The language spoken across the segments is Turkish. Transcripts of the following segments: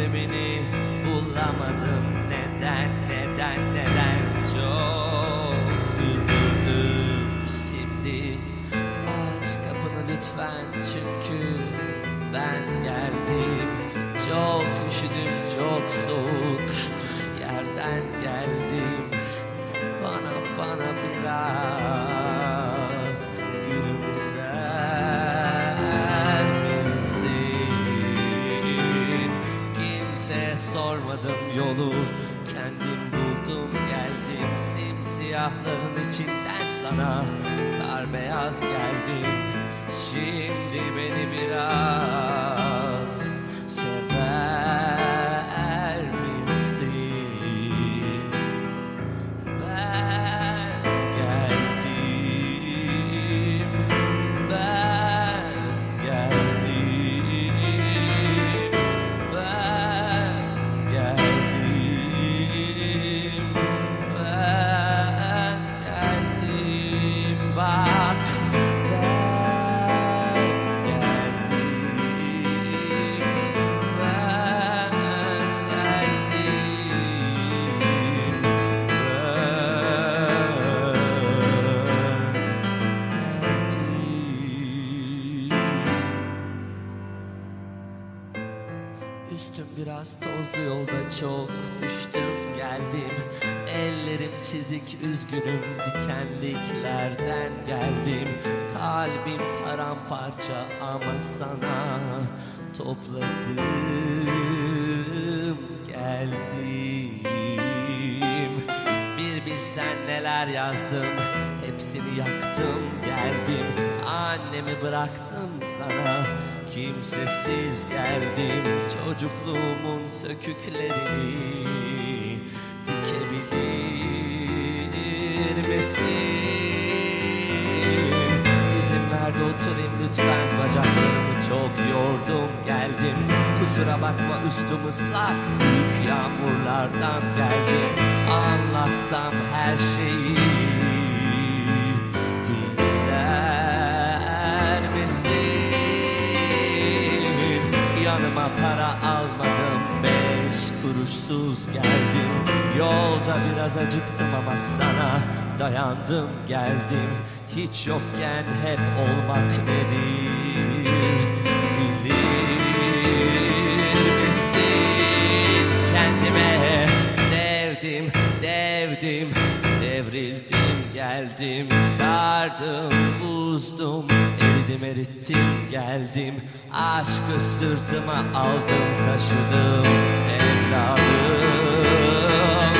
sebebini bulamadım. Neden çok üzüldüm şimdi. Aç kapını lütfen çünkü ben geldim. Çok üşüdüm, çok soğuk yerden geldim. Bana biraz gülümser misin? Kimseye sormadım yolu, kendim buldum geldim. Simsiyahların içinden sana kar beyaz geldim. Şimdi beni biraz sever misin? Ben geldim, ben geldim, ben geldim, ben geldim. Bak, ben geldim, ben geldim. Üstüm biraz tozlu, yolda çok düştüm geldim. Ellerim çizik, üzgünüm, dikenliklerden geldim. Kalbim paramparça ama sana topladım geldim. Bir bilsen neler yazdım, hepsini yaktım geldim. Annemi bıraktım sana, kimsesiz geldim. Çocukluğumun söküklerini dikebilir misin? İzin ver de oturayım lütfen, bacaklarımı çok yordum geldim. Kusura bakma üstüm ıslak, büyük yağmurlardan geldim. Anlatsam her şeyi dinler misin? Yanıma para almadım, 5 kuruşsuz geldim. Yolda biraz acıktım ama sana dayandım geldim. Hiç yokken hep olmak nedir bilir misin? Kendime devdim, devrildim geldim. Kardım, buzdum, eridim erittim geldim. Aşkı sırtıma aldım taşıdım evladım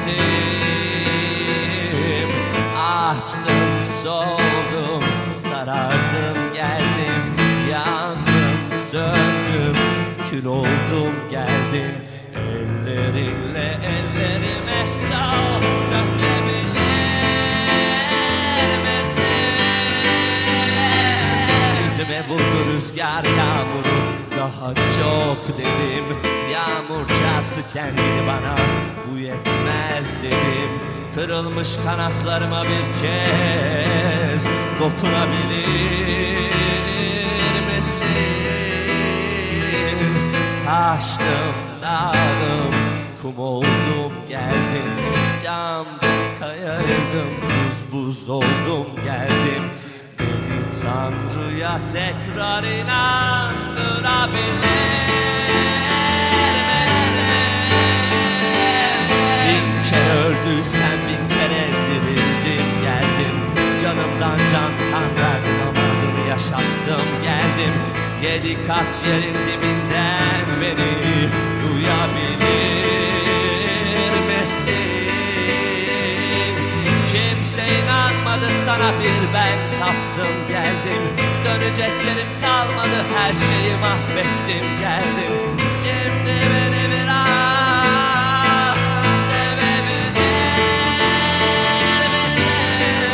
dedim. Açtım, soğudum, sarardım geldim. Yandım, söndüm, kül oldum geldim. Ellerinle ellerime sal, dökebilir misin? Yüzüme vurdu rüzgar yağmuru, daha çok dedim. Yağmur çarptı kendini bana, bu yetmez dedim. Kırılmış kanatlarıma bir kez dokunabilir misin? Taştım, dağıldım, kum oldum geldim. Camdım, kayaydım, tuz buz oldum geldim. Beni Tanrı'ya tekrar inandırabilir misin? Bin kere öldüysem bin kere dirildim geldim. Canımdan can kan verdim ama adını yaşattım geldim. 7 kat yerin dibinden beni duyabilir misin? Kimse inanmadı sana, bir ben taptım geldim. Dönecek yerim kalmadı, her şeyi mahvettim geldim. Şimdi beni biraz sevebilir misin?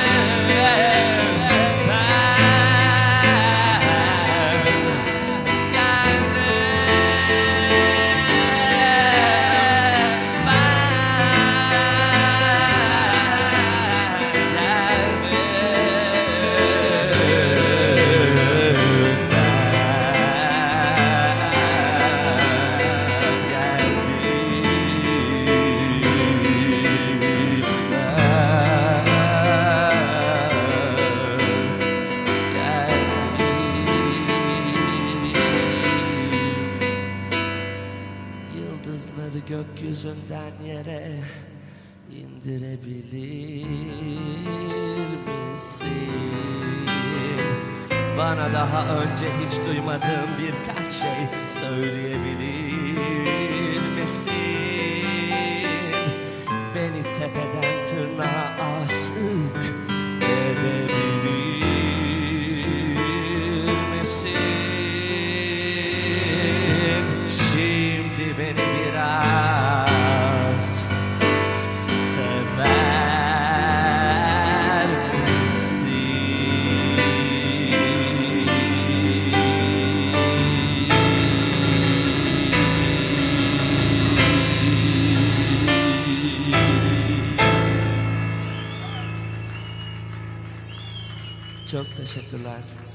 yıldızları gökyüzünden yere indirebilir misin? Bana daha önce hiç duymadığım birkaç şey söyleyebilir misin? Beni tepeden tırnağa aşık edebilir misin? Şimdi beni biraz sever misin? Çok teşekkürler.